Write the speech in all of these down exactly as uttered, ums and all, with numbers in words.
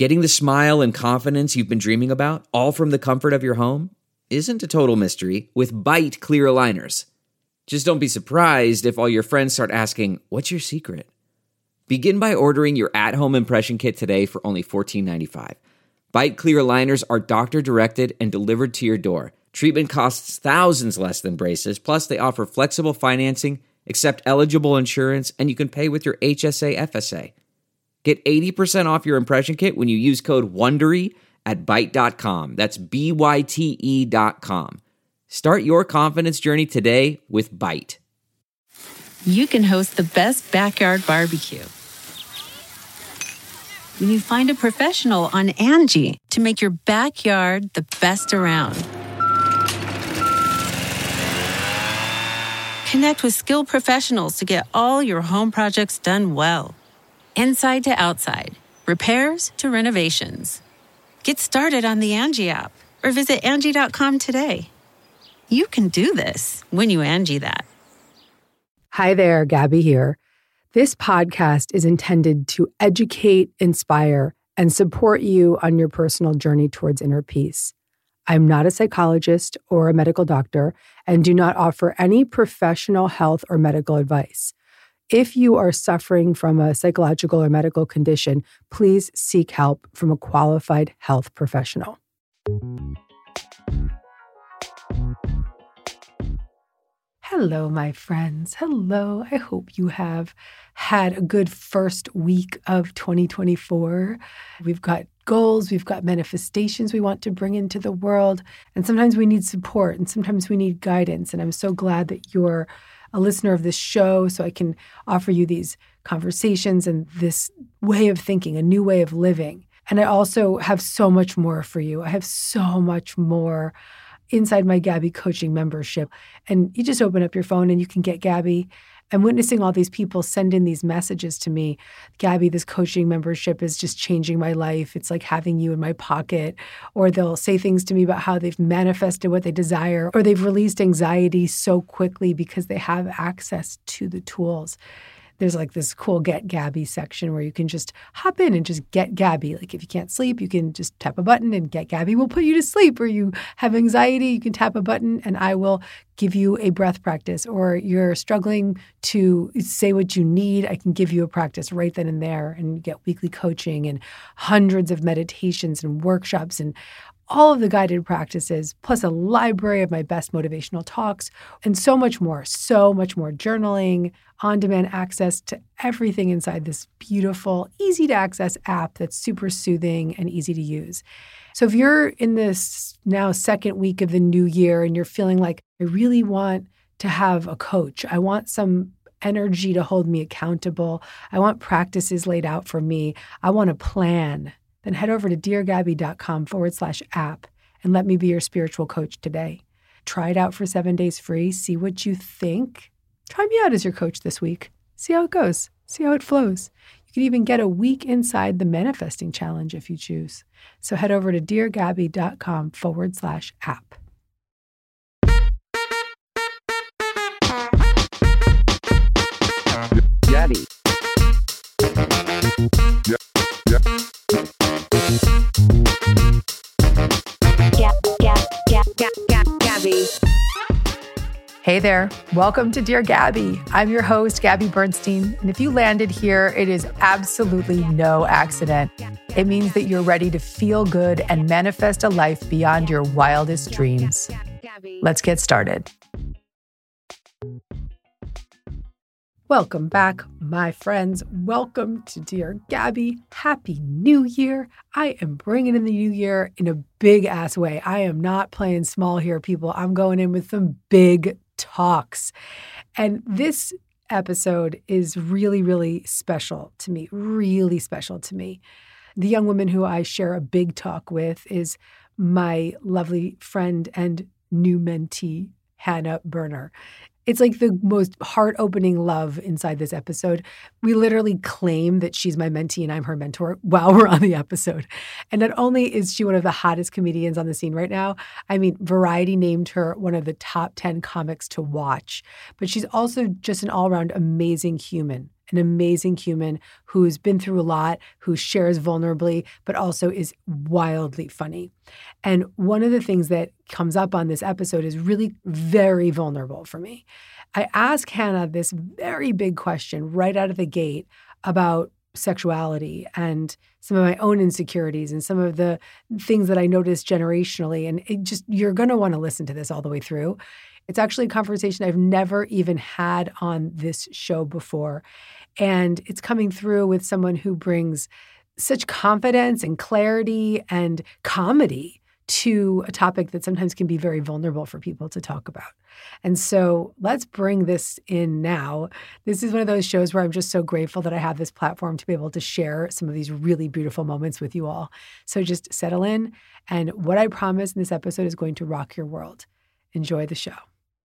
Getting the smile and confidence you've been dreaming about, all from the comfort of your home, isn't a total mystery with Byte clear aligners. Just don't be surprised if all your friends start asking, "What's your secret?" Begin by ordering your at-home impression kit today for only fourteen ninety-five. Byte clear aligners are doctor-directed and delivered to your door. Treatment costs thousands less than braces, plus they offer flexible financing, accept eligible insurance, and you can pay with your H S A F S A. Get eighty percent off your impression kit when you use code WONDERY at byte dot com. That's B Y T E dot com. Start your confidence journey today with Byte. You can host the best backyard barbecue when you find a professional on Angie to make your backyard the best around. Connect with skilled professionals to get all your home projects done well. Inside to outside, repairs to renovations. Get started on the Angie app or visit Angie dot com today. You can do this when you Angie that. Hi there, Gabby here. This podcast is intended to educate, inspire, and support you on your personal journey towards inner peace. I'm not a psychologist or a medical doctor and do not offer any professional health or medical advice. If you are suffering from a psychological or medical condition, please seek help from a qualified health professional. Hello, my friends. Hello. I hope you have had a good first week of twenty twenty-four. We've got goals, we've got manifestations we want to bring into the world, and sometimes we need support and sometimes we need guidance. And I'm so glad that you're a listener of this show so I can offer you these conversations and this way of thinking, a new way of living. And I also have so much more for you. I have so much more inside my Gabby coaching membership. And you just open up your phone and you can get Gabby. I'm witnessing all these people send in these messages to me. Gabby, this coaching membership is just changing my life. It's like having you in my pocket. Or they'll say things to me about how they've manifested what they desire, or they've released anxiety so quickly because they have access to the tools. There's like this cool Get Gabby section where you can just hop in and just get Gabby. Like if you can't sleep, you can just tap a button and Get Gabby will put you to sleep. Or you have anxiety, you can tap a button and I will give you a breath practice. Or you're struggling to say what you need, I can give you a practice right then and there, and you get weekly coaching and hundreds of meditations and workshops and all of the guided practices, plus a library of my best motivational talks, and so much more, so much more journaling, on-demand access to everything inside this beautiful, easy-to-access app that's super soothing and easy to use. So if you're in this now second week of the new year and you're feeling like, I really want to have a coach, I want some energy to hold me accountable, I want practices laid out for me, I want a plan, then head over to deargabby.com forward slash app and let me be your spiritual coach today. Try it out for seven days free. See what you think. Try me out as your coach this week. See how it goes. See how it flows. You can even get a week inside the manifesting challenge if you choose. So head over to deargabby.com forward slash app. Gabby. Yeah. Yeah. Gab, Gab, Gab, Gab, Gab, Gabby. Hey there. Welcome to Dear Gabby. I'm your host, Gabby Bernstein. And if you landed here, it is absolutely no accident. It means that you're ready to feel good and manifest a life beyond your wildest dreams. Let's get started. Welcome back, my friends. Welcome to Dear Gabby. Happy New Year. I am bringing in the new year in a big-ass way. I am not playing small here, people. I'm going in with some big talks. And this episode is really, really special to me, really special to me. The young woman who I share a big talk with is my lovely friend and new mentee, Hannah Berner. It's like the most heart-opening love inside this episode. We literally claim that she's my mentee and I'm her mentor while we're on the episode. And not only is she one of the hottest comedians on the scene right now, I mean, Variety named her one of the top ten comics to watch, but she's also just an all-around amazing human. an amazing human who's been through a lot, who shares vulnerably, but also is wildly funny. And one of the things that comes up on this episode is really very vulnerable for me. I ask Hannah this very big question right out of the gate about sexuality and some of my own insecurities and some of the things that I noticed generationally. And it just, you're going to want to listen to this all the way through. It's actually a conversation I've never even had on this show before. And it's coming through with someone who brings such confidence and clarity and comedy to a topic that sometimes can be very vulnerable for people to talk about. And so let's bring this in now. This is one of those shows where I'm just so grateful that I have this platform to be able to share some of these really beautiful moments with you all. So just settle in. And what I promise in this episode is going to rock your world. Enjoy the show.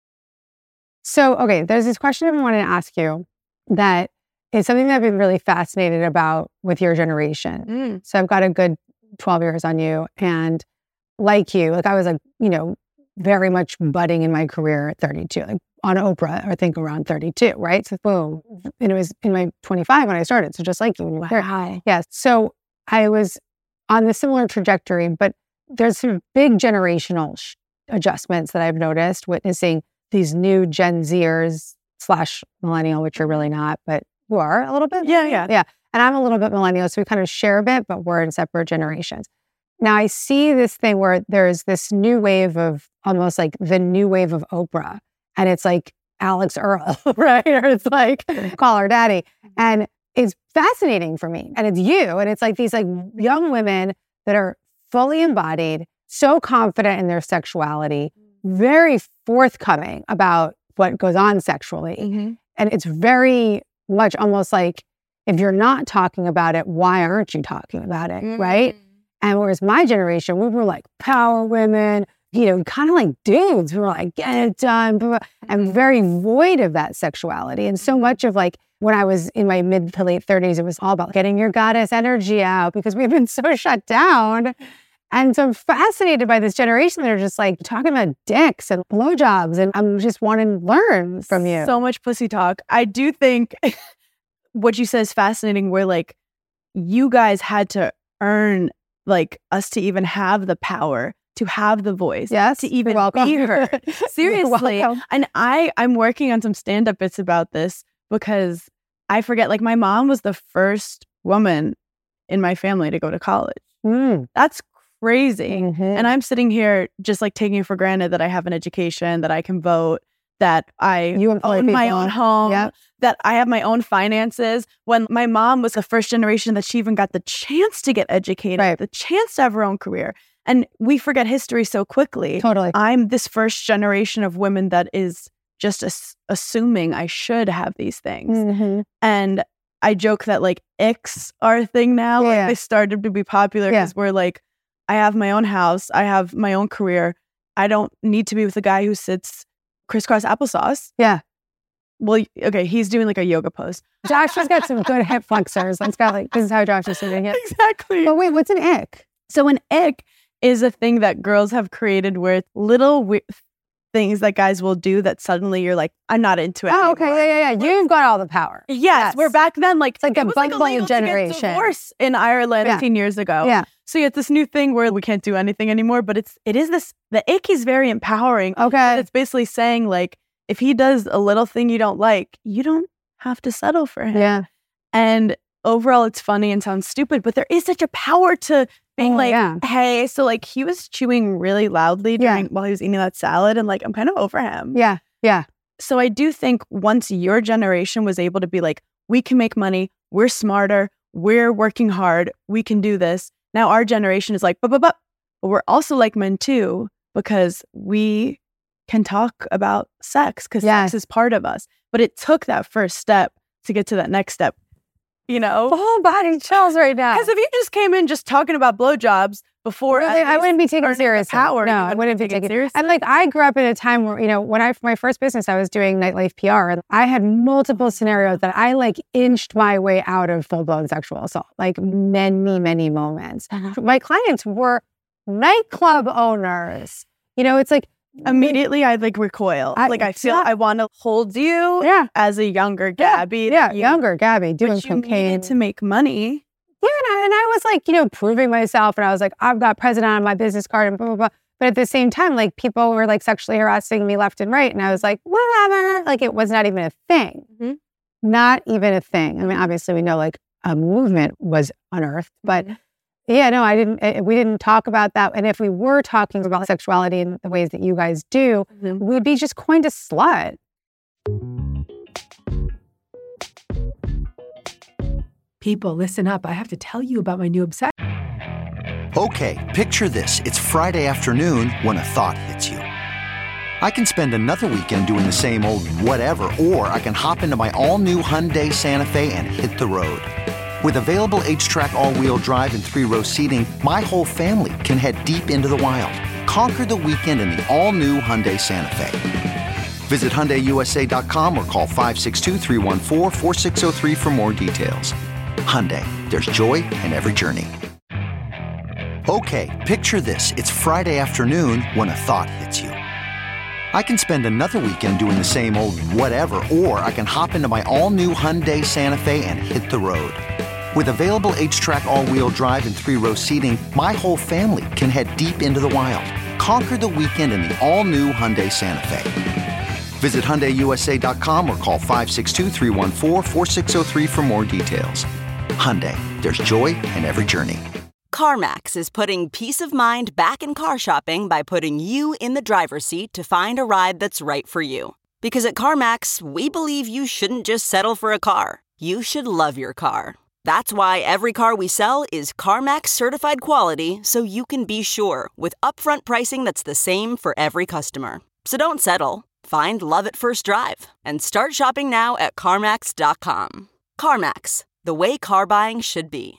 So, okay, there's this question I wanted to ask you that is something that I've been really fascinated about with your generation. Mm. So I've got a good twelve years on you, and like you, like I was like, you know, very much budding in my career at thirty-two, like on Oprah, I think around thirty-two, right? So boom. And it was in my twenty-five when I started. So just like you when you were there. Wow. Yeah. So I was on the similar trajectory, but there's some big generational sh- adjustments that I've noticed witnessing these new Gen Zers slash millennial, which are really not, but who are a little bit. Yeah, yeah. Yeah. And I'm a little bit millennial, so we kind of share a bit, but we're in separate generations. Now I see this thing where there's this new wave of almost like the new wave of Oprah. And it's like Alex Earl, right? Or it's like Call Her Daddy. And it's fascinating for me. And it's you. And it's like these like young women that are fully embodied, so confident in their sexuality, very forthcoming about what goes on sexually. Mm-hmm. And it's very much almost like, if you're not talking about it, why aren't you talking about it, Mm-hmm. right? And whereas my generation, we were like power women, you know, kind of like dudes who were like, get it done, blah, blah, and very void of that sexuality. And so much of like, when I was in my mid to late thirties, it was all about getting your goddess energy out because we've been so shut down. And so I'm fascinated by this generation that are just like talking about dicks and blowjobs. And I'm just wanting to learn from you. So much pussy talk. I do think what you said is fascinating, where like you guys had to earn like us to even have the power, to have the voice, Yes, to even you're welcome. be heard. Seriously. Welcome. And I, I'm working on some stand-up bits about this because I forget, like my mom was the first woman in my family to go to college. Mm. That's crazy. Mhm. And I'm sitting here just like taking it for granted that I have an education, that I can vote, that I You employ own my people. own home, Yep. that I have my own finances. When my mom was the first generation that she even got the chance to get educated, Right. the chance to have her own career. And we forget history so quickly. Totally. I'm this first generation of women that is just as- assuming I should have these things. Mhm. And I joke that like icks are a thing now. Yeah. Like they started to be popular Yeah. because we're like, I have my own house. I have my own career. I don't need to be with a guy who sits crisscross applesauce. Yeah. Well, okay, he's doing like a yoga pose. Josh has got some good hip flexors. Let's go. Like, this is how Josh is doing it. Exactly. But wait, what's an ick? So an ick is a thing that girls have created where it's little we- things that guys will do that suddenly you're like, I'm not into it Oh, okay. anymore. Yeah, yeah, yeah. You've got all the power. Yes, Yes. where back then, like, It's like it a was like bumble illegal to get generation. divorce in Ireland Yeah. fifteen years ago. Yeah. So it's this new thing where we can't do anything anymore, but it's it is this the ick is very empowering. Okay. It's basically saying like, if he does a little thing you don't like, you don't have to settle for him. Yeah. And overall, it's funny and sounds stupid, but there is such a power to being Oh, like, yeah. hey, so like he was chewing really loudly Yeah. during while he was eating that salad, and like I'm kind of over him. Yeah. Yeah. So I do think once your generation was able to be like, we can make money, we're smarter, we're working hard, we can do this. Now our generation is like, but but but, but we're also like men too, because we can talk about sex because Yes. sex is part of us. But it took that first step to get to that next step. You know, Full body chills right now. because if you just came in just talking about blowjobs before, Really, at I least wouldn't be taken earning the seriously. Power, No, you I wouldn't wouldn't be take it taken seriously. And like, I grew up in a time where, you know, when I, for my first business, I was doing nightlife P R, and I had multiple scenarios that I like inched my way out of full blown sexual assault, like many, many moments. My clients were nightclub owners. You know, it's like Immediately, I like recoil. I- like I feel yeah. I want to hold you Yeah. as a younger Yeah, Gabby. Yeah, You- younger Gabby doing but you cocaine. needed to make money. Yeah, and I, and I was like, you know, proving myself. And I was like, I've got president on my business card and blah, blah, blah. But at the same time, like people were like sexually harassing me left and right. And I was like, whatever. Like it was not even a thing. Mm-hmm. Not even a thing. I mean, obviously we know like a movement was unearthed, but Mm-hmm. yeah, no, I didn't, it, we didn't talk about that. And if we were talking about sexuality in the ways that you guys do, Mhm. we'd be just coined a slut. People, listen up. I have to tell you about my new obsession. Okay, picture this. It's Friday afternoon when a thought hits you. I can spend another weekend doing the same old whatever, or I can hop into my all-new Hyundai Santa Fe and hit the road. With available H-Track all-wheel drive and three-row seating, my whole family can head deep into the wild. Conquer the weekend in the all-new Hyundai Santa Fe. Visit Hyundai U S A dot com or call five six two, three one four, four six zero three for more details. Hyundai, there's joy in every journey. Okay, picture this. It's Friday afternoon when a thought hits you. I can spend another weekend doing the same old whatever, or I can hop into my all-new Hyundai Santa Fe and hit the road. With available H-Track all-wheel drive and three-row seating, my whole family can head deep into the wild. Conquer the weekend in the all-new Hyundai Santa Fe. Visit Hyundai U S A dot com or call five six two, three one four, four six zero three for more details. Hyundai, there's joy in every journey. CarMax is putting peace of mind back in car shopping by putting you in the driver's seat to find a ride that's right for you. Because at CarMax, we believe you shouldn't just settle for a car. You should love your car. That's why every car we sell is CarMax certified quality, so you can be sure with upfront pricing that's the same for every customer. So don't settle. Find love at first drive and start shopping now at CarMax dot com. CarMax, the way car buying should be.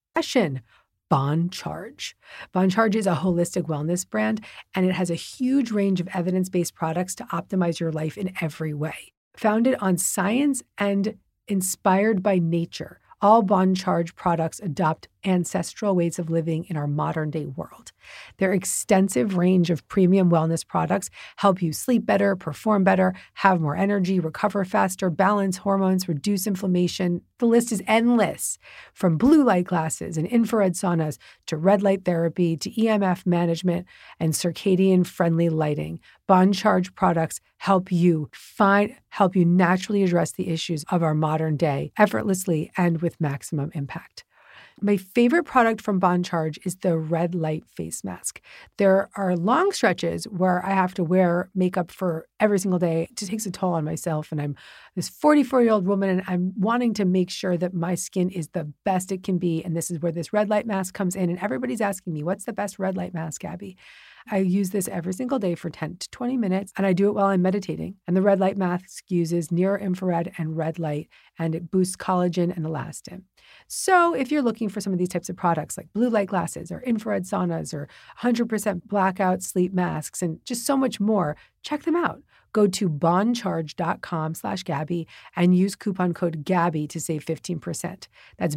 Bon Charge. Bon Charge is a holistic wellness brand, and it has a huge range of evidence-based products to optimize your life in every way. Founded on science and inspired by nature, all Bon Charge products adopt ancestral ways of living in our modern-day world. Their extensive range of premium wellness products help you sleep better, perform better, have more energy, recover faster, balance hormones, reduce inflammation. The list is endless. From blue light glasses and infrared saunas to red light therapy to E M F management and circadian-friendly lighting, Bon Charge products help you find, help you naturally address the issues of our modern day effortlessly and with maximum impact. My favorite product from Bon Charge is the red light face mask. There are long stretches where I have to wear makeup for every single day. It just takes a toll on myself. And I'm this forty-four-year-old woman, and I'm wanting to make sure that my skin is the best it can be. And this is where this red light mask comes in. And everybody's asking me, what's the best red light mask, Gabby? I use this every single day for ten to twenty minutes, and I do it while I'm meditating. And the red light mask uses near infrared and red light, and it boosts collagen and elastin. So if you're looking for some of these types of products like blue light glasses or infrared saunas or one hundred percent blackout sleep masks and just so much more, check them out. Go to boncharge.com slash Gabby and use coupon code Gabby to save fifteen percent. That's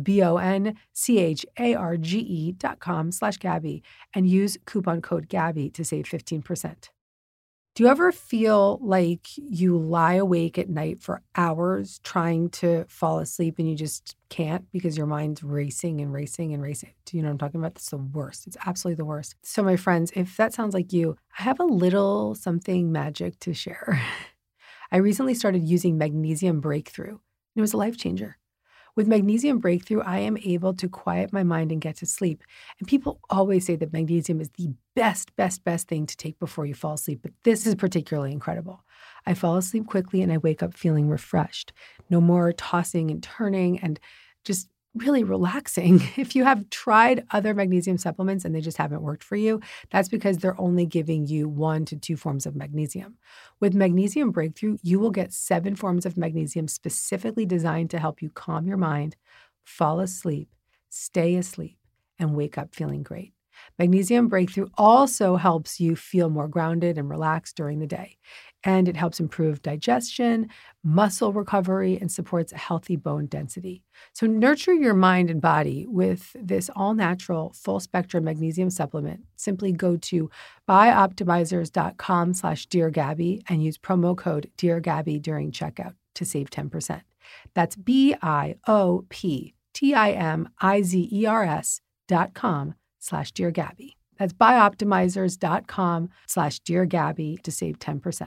B-O-N-C-H-A-R-G-E dot com slash Gabby and use coupon code Gabby to save fifteen percent. Do you ever feel like you lie awake at night for hours trying to fall asleep and you just can't because your mind's racing and racing and racing? Do you know what I'm talking about? That's the worst. It's absolutely the worst. So my friends, if that sounds like you, I have a little something magic to share. I recently started using Magnesium Breakthrough, and it was a life changer. With Magnesium Breakthrough, I am able to quiet my mind and get to sleep. And people always say that magnesium is the best, best, best thing to take before you fall asleep. But this is particularly incredible. I fall asleep quickly and I wake up feeling refreshed. No more tossing and turning and just really relaxing. If you have tried other magnesium supplements and they just haven't worked for you, that's because they're only giving you one to two forms of magnesium. With Magnesium Breakthrough, you will get seven forms of magnesium specifically designed to help you calm your mind, fall asleep, stay asleep, and wake up feeling great. Magnesium Breakthrough also helps you feel more grounded and relaxed during the day. And it helps improve digestion, muscle recovery, and supports a healthy bone density. So nurture your mind and body with this all-natural, full-spectrum magnesium supplement. Simply go to bioptimizers.com slash Dear Gabby and use promo code Dear Gabby during checkout to save ten percent. That's B-I-O-P-T-I-M-I-Z-E-R-S dot com slash Dear Gabby. That's bioptimizers.com slash Dear Gabby to save ten percent.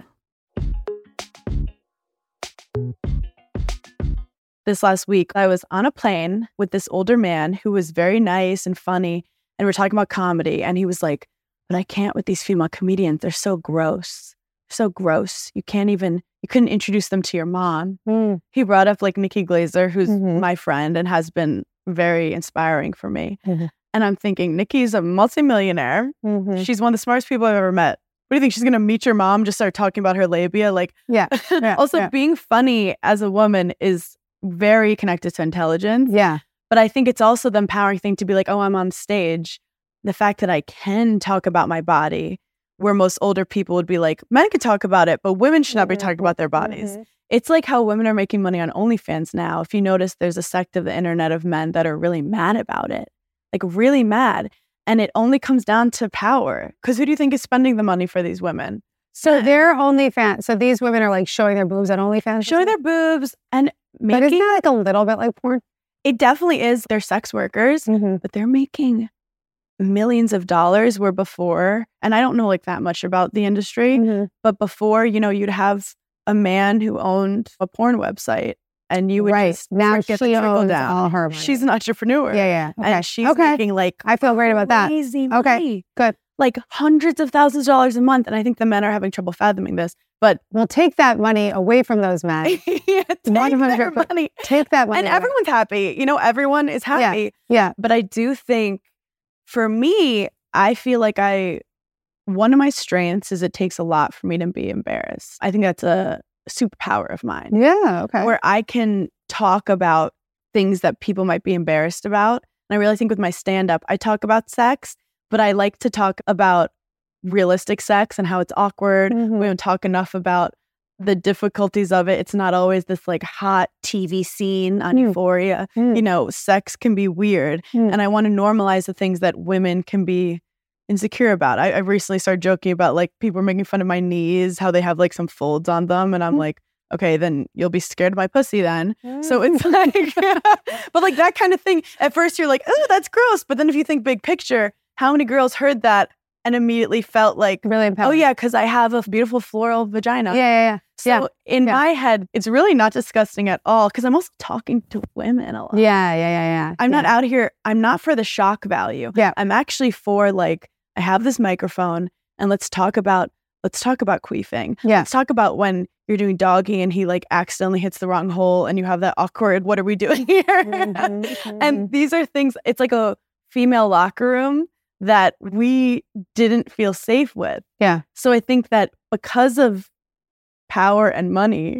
This last week, I was on a plane with this older man who was very nice and funny, and we're talking about comedy, and he was like, but I can't with these female comedians. They're so gross. So gross. You can't even, you couldn't introduce them to your mom. Mm. He brought up like Nikki Glaser, who's Mhm. my friend and has been very inspiring for me. Mhm. And I'm thinking, Nikki's a multimillionaire. Mhm. She's one of the smartest people I've ever met. What do you think? She's going to meet your mom, just start talking about her labia? Like, Yeah. yeah. also yeah. being funny as a woman is very connected to intelligence. Yeah. But I think it's also the empowering thing to be like, oh, I'm on stage. The fact that I can talk about my body, where most older people would be like, men could talk about it, but women should not be talking about their bodies. Mhm. It's like how women are making money on OnlyFans now. If you notice, there's a sect of the internet of men that are really mad about it, like really mad. And it only comes down to power. Because who do you think is spending the money for these women? So they're OnlyFans. So these women are like showing their boobs on OnlyFans? Showing their boobs and But isn't making, that like a little bit like porn? it definitely is. They're sex workers, Mm-hmm. but they're making millions of dollars, where before, and I don't know like that much about the industry, Mm-hmm. but before, you know, you'd have a man who owned a porn website and you would Right. just Now get she the trickle owns down. all her money. She's an entrepreneur. Yeah, yeah. Okay. And she's okay. making like I feel great about that. crazy Okay. money. Good. Like hundreds of thousands of dollars a month. And I think the men are having trouble fathoming this. But We'll take that money away from those men. yeah, take one hundred their percent. money. Take that money And away. everyone's happy. You know, everyone is happy. Yeah. But I do think for me, I feel like I, one of my strengths is it takes a lot for me to be embarrassed. I think that's a superpower of mine, Yeah. Okay. where I can talk about things that people might be embarrassed about. And I really think with my stand-up, I talk about sex, but I like to talk about realistic sex and how it's awkward. Mhm. We don't talk enough about the difficulties of it. It's not always this like hot T V scene on Mm. Euphoria. Mm. You know, sex can be weird. Mm. And I want to normalize the things that women can be insecure about. I, I recently started joking about like people are making fun of my knees, how they have like some folds on them. And I'm Mm. like, okay, then you'll be scared of my pussy then. So Mm. it's like, but like that kind of thing. At first you're like, oh, that's gross. But then if you think big picture, how many girls heard that and immediately felt like, really oh empowering. yeah, because I have a beautiful floral vagina. Yeah. Yeah. Yeah. So yeah. in yeah. my head, it's really not disgusting at all because I'm also talking to women a lot. Yeah. Yeah. Yeah. Yeah. I'm yeah. not out here. I'm not for the shock value. Yeah. I'm actually for like, I have this microphone and let's talk about, let's talk about queefing. Yeah. Let's talk about when you're doing doggy and he like accidentally hits the wrong hole and you have that awkward, what are we doing here? Mhm, And these are things, it's like a female locker room that we didn't feel safe with. Yeah. So I think that because of power and money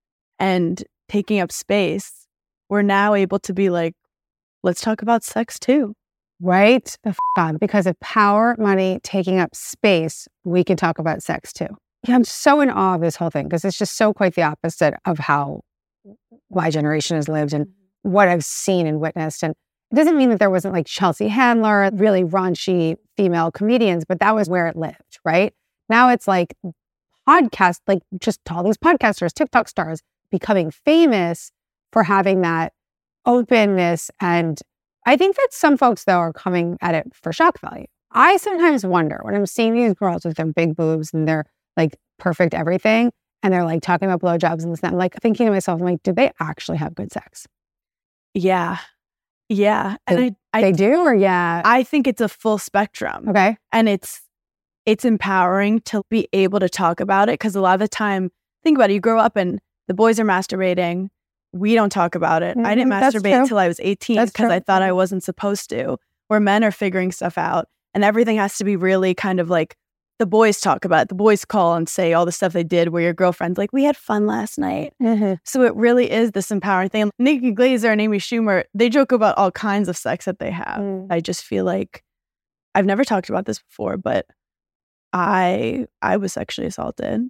and taking up space, we're now able to be like, let's talk about sex too. Right? The f- on. Because of power, money, taking up space, we can talk about sex too. Yeah, I'm so in awe of this whole thing because it's just so quite the opposite of how my generation has lived and what I've seen and witnessed. And it doesn't mean that there wasn't like Chelsea Handler, really raunchy female comedians, but that was where it lived, right? Now it's like podcast, like just all these podcasters, TikTok stars becoming famous for having that openness. And I think that some folks, though, are coming at it for shock value. I sometimes wonder when I'm seeing these girls with their big boobs and their like perfect everything, and they're like talking about blowjobs and this and that, I'm like thinking to myself, I'm like, do they actually have good sex? Yeah. Yeah. And I, I, They do, or yeah? I think it's a full spectrum. Okay. And it's it's empowering to be able to talk about it because a lot of the time, think about it, you grow up and the boys are masturbating. We don't talk about it. I didn't Mhm, that's masturbate true. until I was eighteen That's because true. I thought I wasn't supposed to, where men are figuring stuff out and everything has to be really kind of like the boys talk about it. The boys call and say all the stuff they did where your girlfriend's like, we had fun last night. Mhm. So it really is this empowering thing. Nikki Glaser and Amy Schumer, they joke about all kinds of sex that they have. Mm. I just feel like I've never talked about this before, but I I was sexually assaulted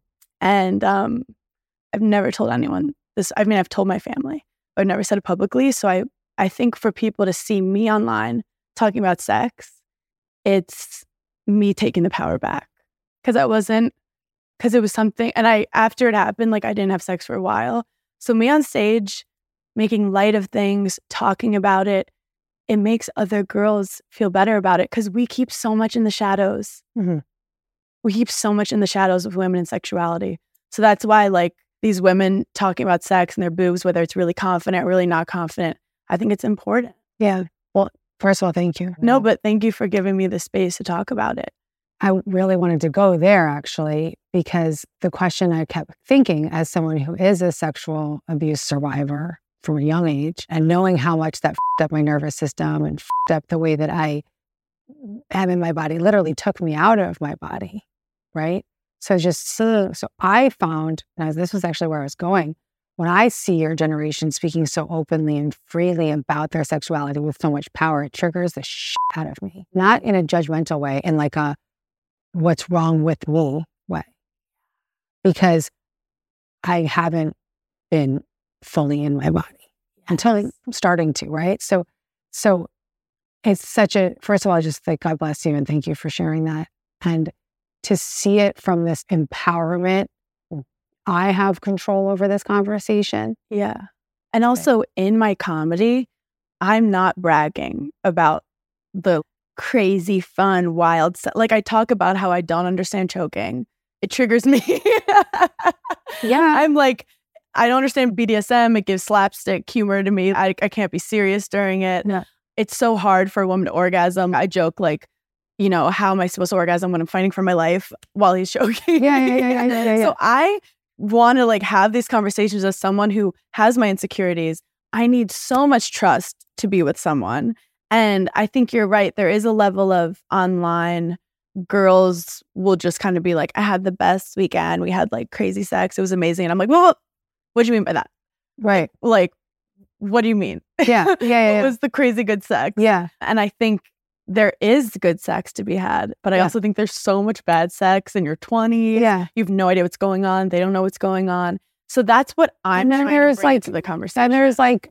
And um, I've never told anyone this. I mean, I've told my family, but I've never said it publicly. So I, I think for people to see me online talking about sex, it's me taking the power back. Because I wasn't, because it was something, and I, after it happened, like I didn't have sex for a while. So me on stage, making light of things, talking about it, it makes other girls feel better about it because we keep so much in the shadows. Mm-hmm. We keep so much in the shadows of women and sexuality. So that's why, like, these women talking about sex and their boobs, whether it's really confident or really not confident, I think it's important. Yeah. Well, first of all, thank you. No, but thank you for giving me the space to talk about it. I really wanted to go there, actually, because the question I kept thinking as someone who is a sexual abuse survivor from a young age, and knowing how much that f***ed up my nervous system and f***ed up the way that I am in my body, literally took me out of my body, right? So just seeing, so I found, and this was actually where I was going, when I see your generation speaking so openly and freely about their sexuality with so much power, it triggers the shit out of me. Not in a judgmental way, in like a what's wrong with me way. Because I haven't been fully in my body until I'm starting to, right? So, so it's such a, first of all, I just think God bless you and thank you for sharing that. And to see it from this empowerment, I have control over this conversation. Yeah. And also okay. In my comedy, I'm not bragging about the crazy, fun, wild stuff. Like I talk about how I don't understand choking. It triggers me. Yeah. I'm like, I don't understand B D S M. It gives slapstick humor to me. I, I can't be serious during it. Yeah. It's so hard for a woman to orgasm. I joke like, you know, how am I supposed to orgasm when I'm fighting for my life while he's choking? Yeah, yeah, yeah, yeah, yeah, yeah. So I want to like have these conversations as someone who has my insecurities. I need so much trust to be with someone. And I think you're right. There is a level of online girls will just kind of be like, I had the best weekend. We had like crazy sex. It was amazing. And I'm like, well, what do you mean by that? Right. Like, what do you mean? Yeah. Yeah. Yeah. It yeah. was the crazy good sex. Yeah. And I think there is good sex to be had. But I Yeah. also think there's so much bad sex in your twenties. Yeah. You have no idea what's going on. They don't know what's going on. So that's what I'm And then trying there's to bring like- to the conversation. And there's like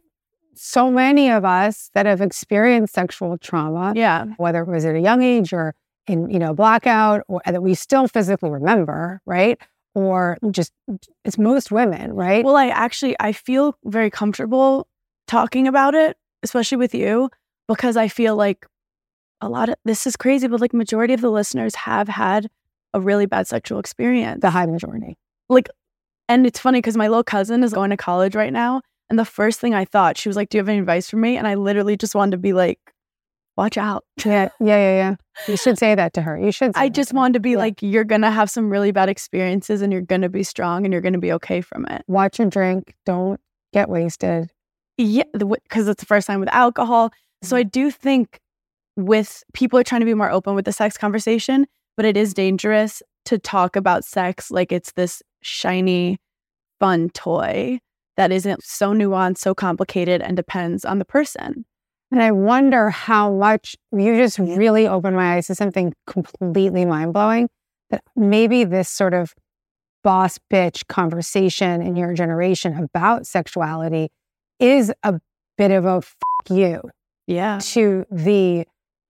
so many of us that have experienced sexual trauma, yeah. whether it was at a young age or in, you know, blackout, or that we still physically remember, right? Or just, it's most women, right? Well, I actually, I feel very comfortable talking about it, especially with you, because I feel like a lot of, this is crazy, but like majority of the listeners have had a really bad sexual experience. The high majority. Like, and it's funny because my little cousin is going to college right now. And the first thing I thought, she was like, do you have any advice for me? And I literally just wanted to be like, watch out. Yeah, yeah, yeah, yeah. You should say that to her. You should say I that just to her. wanted to be Yeah. like, you're going to have some really bad experiences and you're going to be strong and you're going to be okay from it. Watch and drink. Don't get wasted. Yeah, because it's the first time with alcohol. So I do think with people are trying to be more open with the sex conversation, but it is dangerous to talk about sex like it's this shiny, fun toy that isn't so nuanced, so complicated, and depends on the person. And I wonder how much you just really opened my eyes to something completely mind-blowing, that maybe this sort of boss bitch conversation in your generation about sexuality is a bit of a f*** you Yeah. to the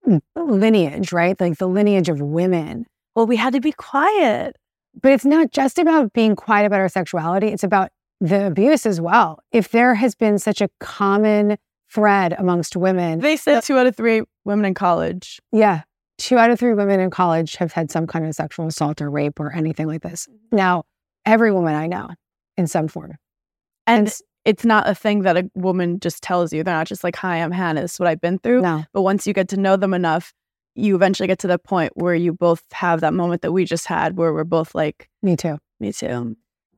lineage, right? Like the lineage of women. Well, we had to be quiet. But it's not just about being quiet about our sexuality. It's about the abuse as well. If there has been such a common thread amongst women. They said two out of three women in college. Yeah. Two out of three women in college have had some kind of sexual assault or rape or anything like this. Now, every woman I know in some form. And it's not a thing that a woman just tells you. They're not just like, hi, I'm Hannah. This is what I've been through. No. But once you get to know them enough, you eventually get to the point where you both have that moment that we just had where we're both like, Me too. me too.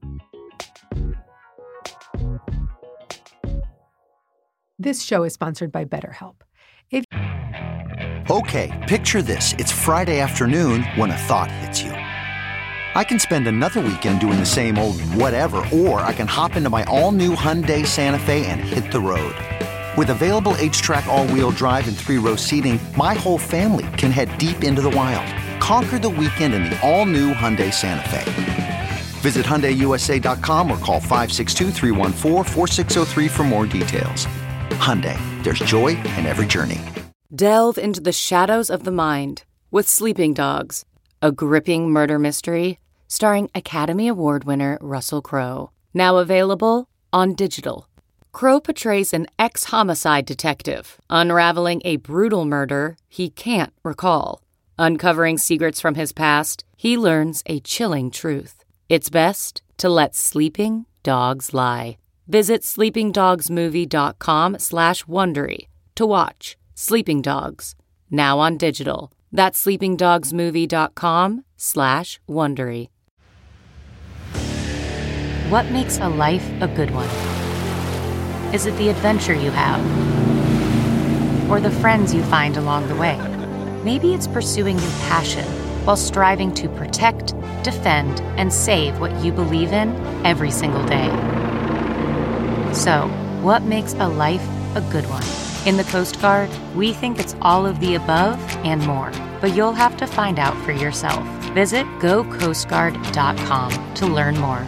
This show is sponsored by BetterHelp. If Okay, picture this. It's Friday afternoon when a thought hits you. I can spend another weekend doing the same old whatever, or I can hop into my all-new Hyundai Santa Fe and hit the road. With available H-Track all-wheel drive and three-row seating, my whole family can head deep into the wild. Conquer the weekend in the all-new Hyundai Santa Fe. Visit Hyundai U S A dot com or call five six two, three one four, four six zero three for more details. Hyundai, there's joy in every journey. Delve into the shadows of the mind with Sleeping Dogs, a gripping murder mystery starring Academy Award winner Russell Crowe. Now available on digital. Crowe portrays an ex-homicide detective unraveling a brutal murder he can't recall. Uncovering secrets from his past, he learns a chilling truth. It's best to let sleeping dogs lie. Visit sleepingdogsmovie.com slash Wondery to watch Sleeping Dogs, now on digital. That's sleepingdogsmovie.com slash Wondery. What makes a life a good one? Is it the adventure you have? Or the friends you find along the way? Maybe it's pursuing your passion while striving to protect, defend, and save what you believe in every single day. So, what makes a life a good one? In the Coast Guard, we think it's all of the above and more, but you'll have to find out for yourself. Visit go coast guard dot com to learn more.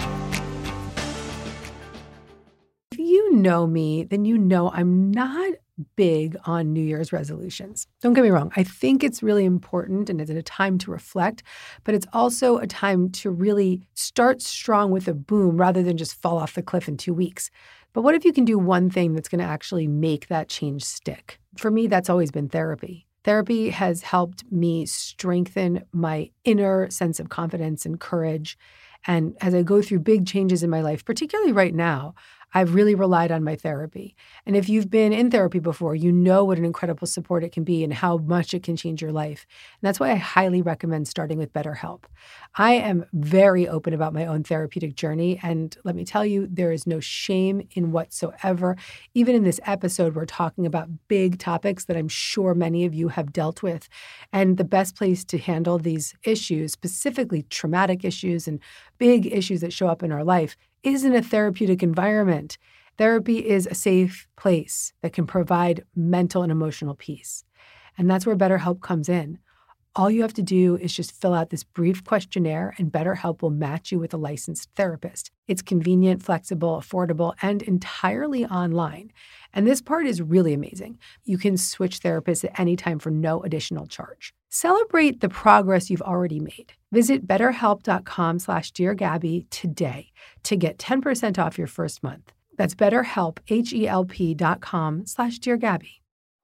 If you know me, then you know I'm not big on New Year's resolutions. Don't get me wrong. I think it's really important and it's a time to reflect, but it's also a time to really start strong with a boom rather than just fall off the cliff in two weeks. But what if you can do one thing that's going to actually make that change stick? For me, that's always been therapy. Therapy has helped me strengthen my inner sense of confidence and courage. And as I go through big changes in my life, particularly right now, I've really relied on my therapy. And if you've been in therapy before, you know what an incredible support it can be and how much it can change your life. And that's why I highly recommend starting with BetterHelp. I am very open about my own therapeutic journey. And let me tell you, there is no shame in whatsoever. Even in this episode, we're talking about big topics that I'm sure many of you have dealt with. And the best place to handle these issues, specifically traumatic issues and big issues that show up in our life, is in a therapeutic environment. Therapy is a safe place that can provide mental and emotional peace. And that's where BetterHelp comes in. All you have to do is just fill out this brief questionnaire and BetterHelp will match you with a licensed therapist. It's convenient, flexible, affordable, and entirely online. And this part is really amazing. You can switch therapists at any time for no additional charge. Celebrate the progress you've already made. Visit betterhelp.com slash Dear Gabby today to get ten percent off your first month. That's betterhelp, H-E-L-P dot com slash Dear Gabby.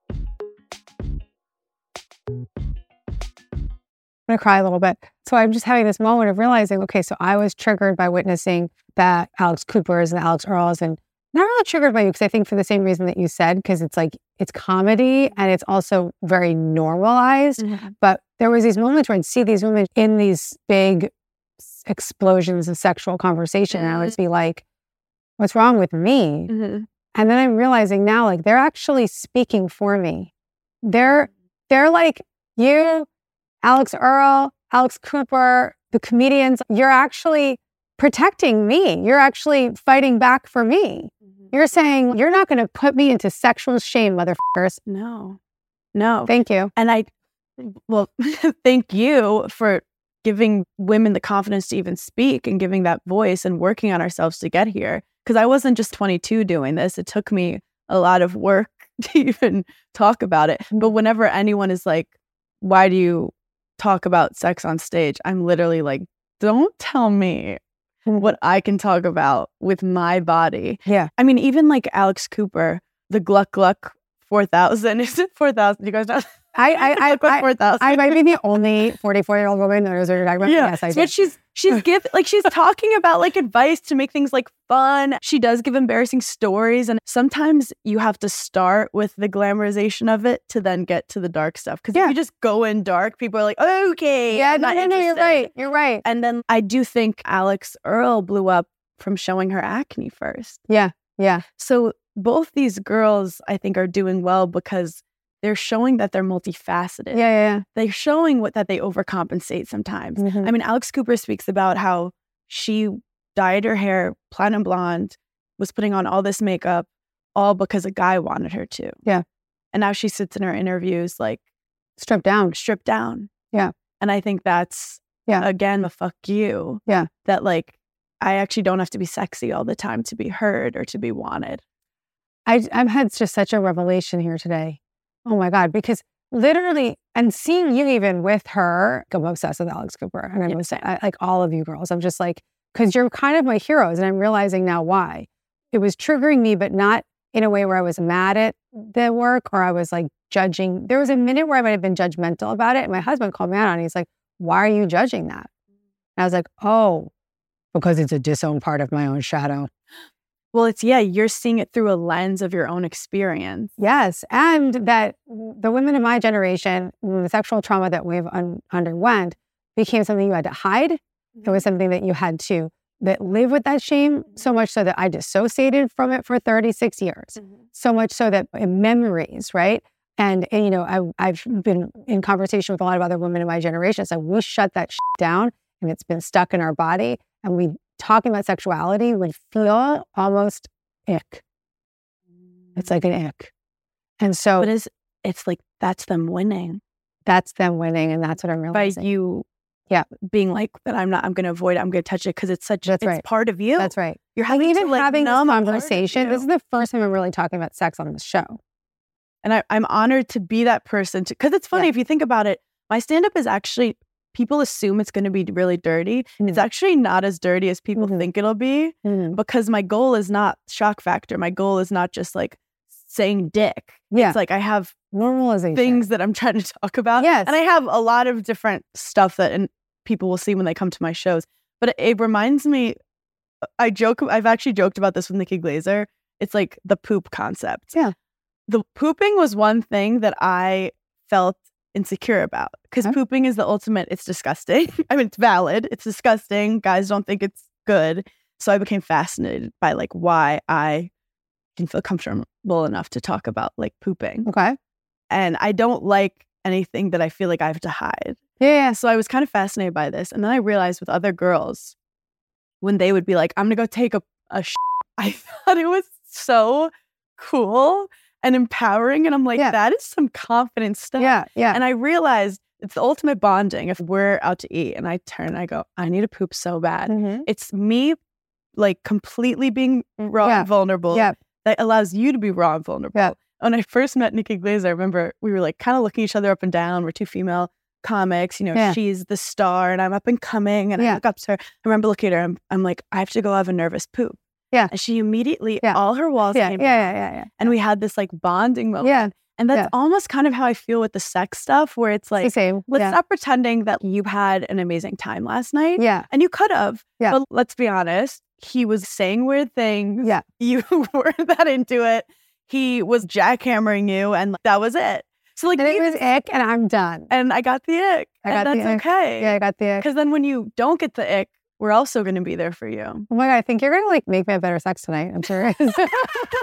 I'm going to cry a little bit. So I'm just having this moment of realizing, okay, so I was triggered by witnessing that Alex Cooper's and Alex Earl's, and not really triggered by you because I think for the same reason that you said, because it's like, it's comedy and it's also very normalized. Mm-hmm. But there was these moments where I'd see these women in these big explosions of sexual conversation mm-hmm. and I would be like, what's wrong with me? Mm-hmm. And then I'm realizing now, like, they're actually speaking for me. They're, they're like, you, Alex Earl, Alex Cooper, the comedians, you're actually protecting me. You're actually fighting back for me. Mm-hmm. You're saying, you're not going to put me into sexual shame, motherfuckers. No, no. Thank you. And I, well, thank you for giving women the confidence to even speak and giving that voice and working on ourselves to get here. Because I wasn't just twenty-two doing this. It took me a lot of work to even talk about it. But whenever anyone is like, why do you talk about sex on stage? I'm literally like, don't tell me what I can talk about with my body. Yeah. I mean, even like Alex Cooper, the Gluck Gluck four thousand. Is it four thousand? You guys know? I I I, four thousand. I might be the only forty-four year old woman that knows what you're talking about. Yeah. Yes, I do. But she's she's give like she's talking about like advice to make things like fun. She does give embarrassing stories, and sometimes you have to start with the glamorization of it to then get to the dark stuff. Because yeah. if you just go in dark, people are like, okay, yeah, I'm no, not no, no, you're interested. right, you're right. And then I do think Alex Earl blew up from showing her acne first. Yeah, yeah. So both these girls, I think, are doing well because they're showing that they're multifaceted. Yeah, yeah, yeah. They're showing what that they overcompensate sometimes. Mm-hmm. I mean, Alex Cooper speaks about how she dyed her hair platinum blonde, was putting on all this makeup, all because a guy wanted her to. Yeah. And now she sits in her interviews like stripped down. Stripped down. Yeah. And I think that's, yeah. again, a fuck you. Yeah. That like, I actually don't have to be sexy all the time to be heard or to be wanted. I, I've had just such a revelation here today. Oh my God, because literally, and seeing you even with her, I'm obsessed with Alex Cooper. And I'm Yeah, obsessed, same. I, like all of you girls. I'm just like, because you're kind of my heroes. And I'm realizing now why. It was triggering me, but not in a way where I was mad at the work or I was like judging. There was a minute where I might have been judgmental about it. And my husband called me out on it. He's like, why are you judging that? And I was like, oh, because it's a disowned part of my own shadow. Well, it's, yeah, you're seeing it through a lens of your own experience. Yes. And that the women of my generation, the sexual trauma that we've un- underwent became something you had to hide. It was something that you had to that live with that shame, so much so that I dissociated from it for thirty-six years. Mm-hmm. So much so that in memories, right? And, and you know, I, I've been in conversation with a lot of other women in my generation. So we shut that shit down and it's been stuck in our body. And we talking about sexuality would feel almost ick. It's like an ick. And so But it's, it's like, that's them winning. That's them winning. And that's what I'm realizing. By you yeah. being like, that I'm not, I'm going to avoid it, I'm going to touch it because it's such, that's it's right. part of you. That's right. You're having even to, like, having this numb a part of conversation. you. This is the first time I'm really talking about sex on this show. And I, I'm honored to be that person. Because it's funny, Yeah. if you think about it, my stand-up is actually, people assume it's going to be really dirty. Mm-hmm. It's actually not as dirty as people mm-hmm. think it'll be. Mm-hmm. Because my goal is not shock factor. My goal is not just like saying dick. Yeah. It's like I have normalization things that I'm trying to talk about. Yes. And I have a lot of different stuff that and people will see when they come to my shows. But it, it reminds me, I joke, I've actually joked about this with Nikki Glaser. It's like the poop concept. Yeah. The pooping was one thing that I felt insecure about because huh? pooping is the ultimate. It's disgusting. I mean, it's valid. It's disgusting. Guys don't think it's good. So I became fascinated by like why I can feel comfortable enough to talk about like pooping. Okay. And I don't like anything that I feel like I have to hide. Yeah. So I was kind of fascinated by this. And then I realized with other girls, when they would be like, I'm going to go take a, a sh-, I thought it was so cool and empowering. And I'm like, yeah. that is some confident stuff. Yeah, yeah. And I realized it's the ultimate bonding. If we're out to eat and I turn and I go, I need to poop so bad. Mm-hmm. It's me like completely being raw yeah. and vulnerable yeah. that allows you to be raw and vulnerable. Yeah. When I first met Nikki Glaser, I remember we were like kind of looking each other up and down. We're two female comics. You know, yeah. she's the star and I'm up and coming and yeah. I look up to her. I remember looking at her. I'm, I'm like, I have to go have a nervous poop. Yeah. And she immediately, yeah. all her walls yeah. came yeah, down. Yeah, yeah, yeah. And we had this like bonding moment. Yeah. And that's yeah. almost kind of how I feel with the sex stuff, where it's like, it's the same. let's yeah. stop pretending that you had an amazing time last night. Yeah. And you could have. Yeah. But let's be honest, he was saying weird things. Yeah. You weren't that into it. He was jackhammering you and that was it. So like and it was ick and I'm done. And I got the ick. I got and the that's ick. okay. Yeah, I got the ick. Because then when you don't get the ick, we're also going to be there for you. Oh my God, I think you're going to like make me have better sex tonight. I'm serious. But it's so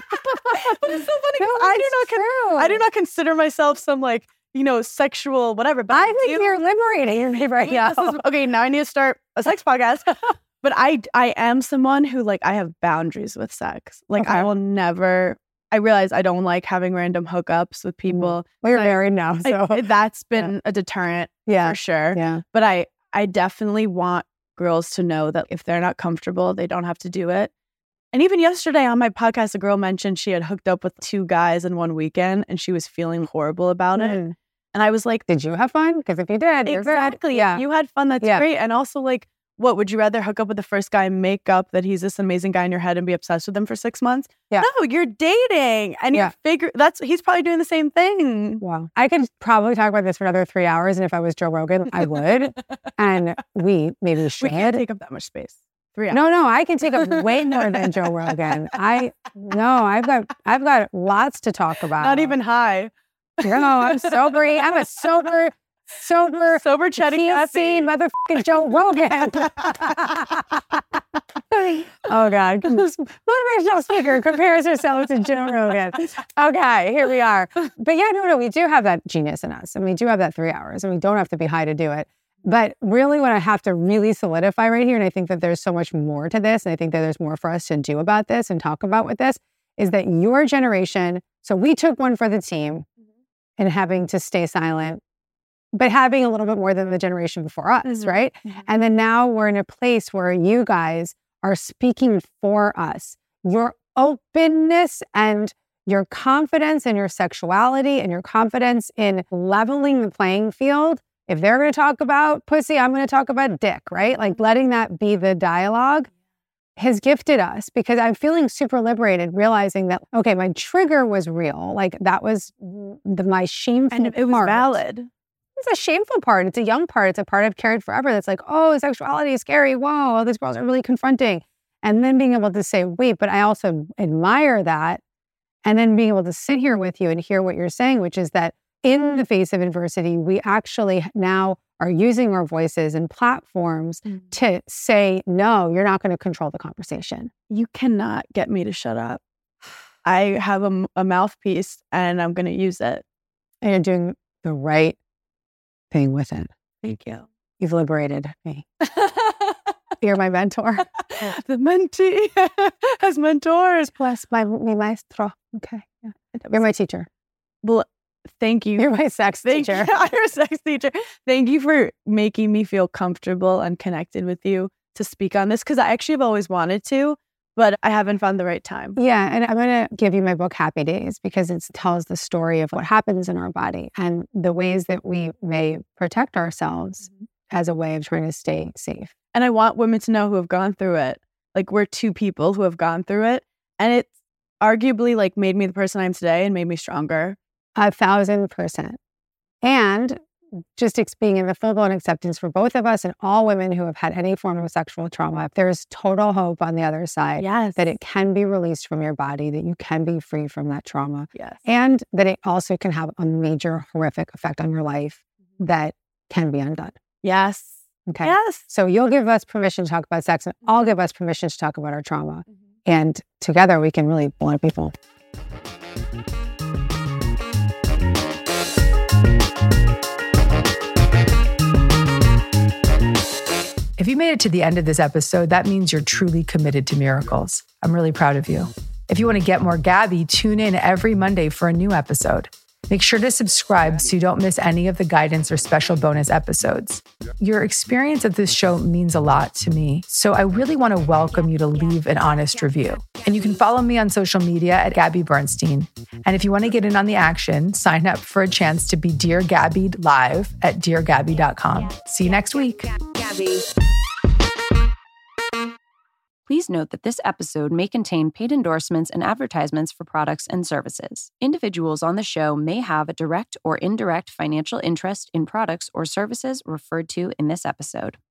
funny. No, I do not true. I do not consider myself some like, you know, sexual whatever. But I I think do, you're liberating me right now. Is, okay, now I need to start a sex podcast. But I I am someone who like I have boundaries with sex. Like okay. I will never. I realize I don't like having random hookups with people. Well, you're I, married now, so I, that's been yeah. a deterrent yeah. for sure. Yeah. But I I definitely want girls to know that if they're not comfortable, they don't have to do it. And even yesterday on my podcast, a girl mentioned she had hooked up with two guys in one weekend and she was feeling horrible about mm. it. And I was like, did you have fun? Because if you did, you're exactly. good. Yeah. If you had fun, that's yeah. great. And also like, what, would you rather hook up with the first guy and make up that he's this amazing guy in your head and be obsessed with him for six months? Yeah. No, you're dating and yeah. you figure that's, he's probably doing the same thing. Wow. I could probably talk about this for another three hours. And if I was Joe Rogan, I would. And we maybe should. We can't take up that much space. Three hours. No, no, I can take up way more than Joe Rogan. I, no, I've got, I've got lots to talk about. Not even high. No, I'm sober. I'm a sober, sober, sober chatty Cathy, motherfucking Joe Rogan. Oh God, motivational speaker compares herself to Joe Rogan. Okay, here we are. But yeah, no, no, we do have that genius in us, and we do have that three hours, and we don't have to be high to do it. But really, what I have to really solidify right here, and I think that there's so much more to this, and I think that there's more for us to do about this and talk about with this, is that your generation. So we took one for the team, and having to stay silent, but having a little bit more than the generation before us, mm-hmm. right? Mm-hmm. And then now we're in a place where you guys are speaking for us. Your openness and your confidence in your sexuality and your confidence in leveling the playing field. If they're going to talk about pussy, I'm going to talk about dick, right? Like letting that be the dialogue has gifted us, because I'm feeling super liberated, realizing that, okay, my trigger was real. Like that was the, my shameful And it was part. valid. It's a shameful part. It's a young part. It's a part I've carried forever. That's like, oh, sexuality is scary. Whoa, all these girls are really confronting. And then being able to say, wait, but I also admire that. And then being able to sit here with you and hear what you're saying, which is that in the face of adversity, we actually now are using our voices and platforms mm. to say, no, you're not going to control the conversation. You cannot get me to shut up. I have a, a mouthpiece and I'm going to use it. And you're doing the right thing with it. Thank you. You've liberated me. You're my mentor. The mentee has mentors. Bless my, mi maestro. Okay. Yeah. You're my teacher. Well, thank you. You're my sex thank teacher. You. You're a sex teacher. Thank you for making me feel comfortable and connected with you to speak on this, because I actually have always wanted to, but I haven't found the right time. Yeah. And I'm going to give you my book, Happy Days, because it tells the story of what happens in our body and the ways that we may protect ourselves mm-hmm. as a way of trying to stay safe. And I want women to know who have gone through it. Like, we're two people who have gone through it. And it's arguably like made me the person I am today and made me stronger. A thousand percent. And just ex- being in the full-blown acceptance for both of us and all women who have had any form of sexual trauma, there's total hope on the other side. Yes. That it can be released from your body, that you can be free from that trauma. Yes. And that it also can have a major horrific effect on your life that can be undone. Yes. Okay. Yes. So you'll give us permission to talk about sex, and I'll give us permission to talk about our trauma. Mm-hmm. And together we can really blow people. If you made it to the end of this episode, that means you're truly committed to miracles. I'm really proud of you. If you want to get more Gabby, tune in every Monday for a new episode. Make sure to subscribe so you don't miss any of the guidance or special bonus episodes. Your experience of this show means a lot to me, so I really want to welcome you to leave an honest review. And you can follow me on social media at Gabby Bernstein. And if you want to get in on the action, sign up for a chance to be Dear Gabby'd live at dear gabby dot com. See you next week. Gabby. Please note that this episode may contain paid endorsements and advertisements for products and services. Individuals on the show may have a direct or indirect financial interest in products or services referred to in this episode.